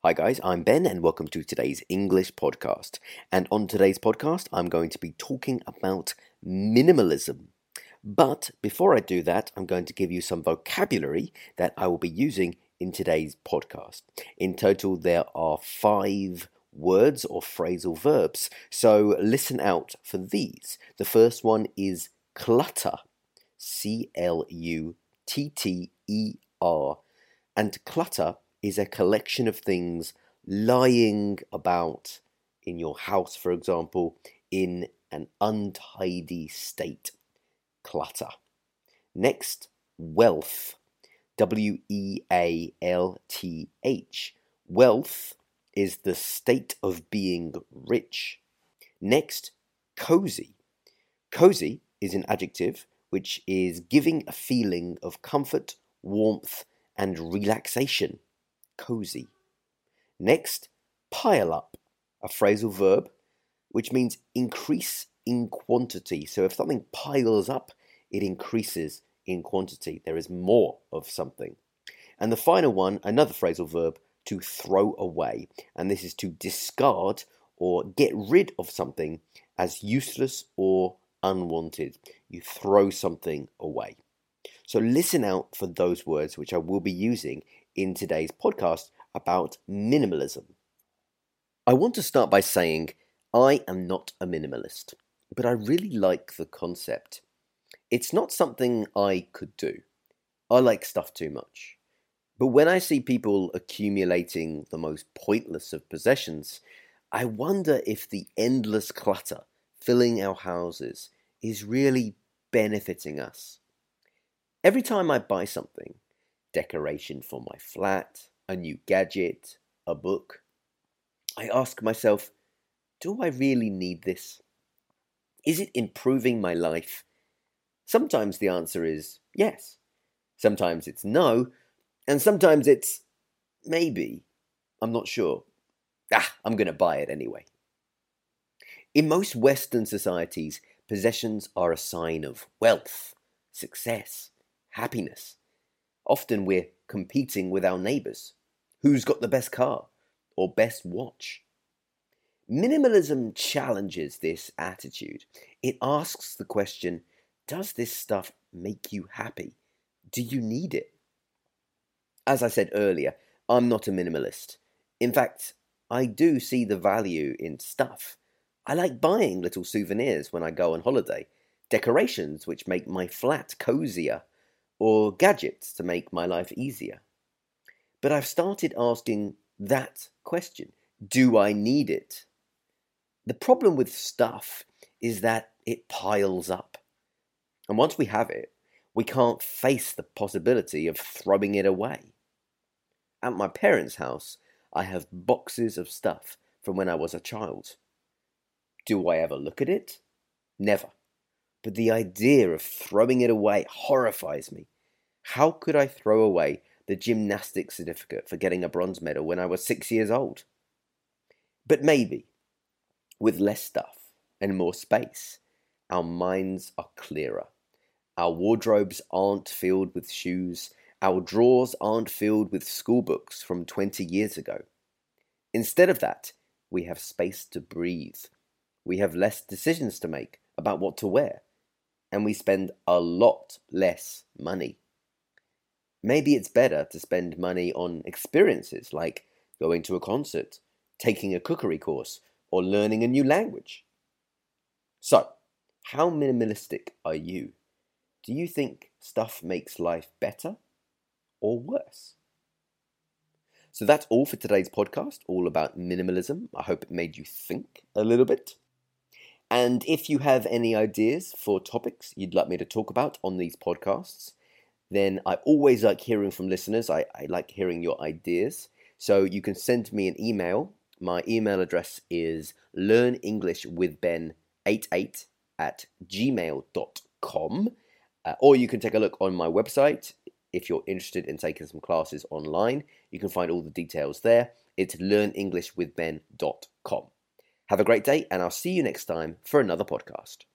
Hi guys, I'm Ben and welcome to today's English podcast. And on today's podcast, I'm going to be talking about minimalism. But before I do that, I'm going to give you some vocabulary that I will be using in today's podcast. In total, there are 5 words or phrasal verbs, so listen out for these. The first one is clutter, C-L-U-T-T-E-R, and clutter is a collection of things lying about in your house, for example, in an untidy state. Clutter. Next, wealth. W-E-A-L-T-H. Wealth is the state of being rich. Next, cozy. Cozy is an adjective which is giving a feeling of comfort, warmth, and relaxation. Cozy. Next, pile up, a phrasal verb which means increase in quantity. So if something piles up, it increases in quantity. There is more of something. And the final one, another phrasal verb, to throw away. And this is to discard or get rid of something as useless or unwanted. You throw something away. So listen out for those words which I will be using in today's podcast about minimalism. I want to start by saying I am not a minimalist, but I really like the concept. It's not something I could do. I like stuff too much. But when I see people accumulating the most pointless of possessions, I wonder if the endless clutter filling our houses is really benefiting us. Every time I buy something, decoration for my flat, a new gadget, a book, I ask myself, do I really need this? Is it improving my life? Sometimes the answer is yes. Sometimes it's no. And sometimes it's maybe. I'm not sure. I'm going to buy it anyway. In most Western societies, possessions are a sign of wealth, success, happiness. Often we're competing with our neighbours. Who's got the best car or best watch? Minimalism challenges this attitude. It asks the question, does this stuff make you happy? Do you need it? As I said earlier, I'm not a minimalist. In fact, I do see the value in stuff. I like buying little souvenirs when I go on holiday, decorations which make my flat cozier, or gadgets to make my life easier. But I've started asking that question, do I need it? The problem with stuff is that it piles up. And once we have it, we can't face the possibility of throwing it away. At my parents' house, I have boxes of stuff from when I was a child. Do I ever look at it? Never. But the idea of throwing it away horrifies me. How could I throw away the gymnastics certificate for getting a bronze medal when I was 6 years old? But maybe, with less stuff and more space, our minds are clearer. Our wardrobes aren't filled with shoes. Our drawers aren't filled with school books from 20 years ago. Instead of that, we have space to breathe. We have less decisions to make about what to wear. And we spend a lot less money. Maybe it's better to spend money on experiences like going to a concert, taking a cookery course, or learning a new language. So, how minimalistic are you? Do you think stuff makes life better or worse? So that's all for today's podcast, all about minimalism. I hope it made you think a little bit. And if you have any ideas for topics you'd like me to talk about on these podcasts, then I always like hearing from listeners. I like hearing your ideas. So you can send me an email. My email address is learnenglishwithben88@gmail.com. Or you can take a look on my website. If you're interested in taking some classes online, you can find all the details there. It's learnenglishwithben.com. Have a great day, and I'll see you next time for another podcast.